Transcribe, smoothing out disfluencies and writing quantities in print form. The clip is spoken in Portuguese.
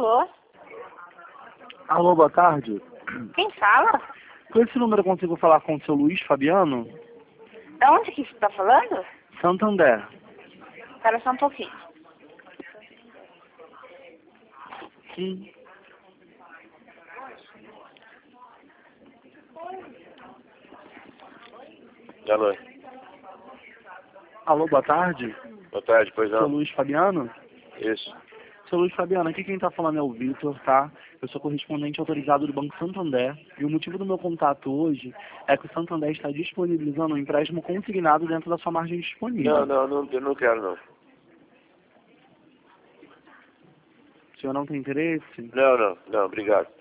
Alô? Alô, boa tarde. Quem fala? Com esse número eu consigo falar com o seu Luiz Fabiano? Da onde que você está falando? Santander. Espera só um pouquinho. Sim. Alô. Alô, boa tarde. Boa tarde, pois Seu não. Luiz Fabiano? Isso. Seu Luiz Fabiano, aqui quem está falando é o Vitor, tá? Eu sou correspondente autorizado do Banco Santander e o motivo do meu contato hoje é que o Santander está disponibilizando um empréstimo consignado dentro da sua margem disponível. Não, eu não quero não. O senhor não tem interesse? Não, obrigado.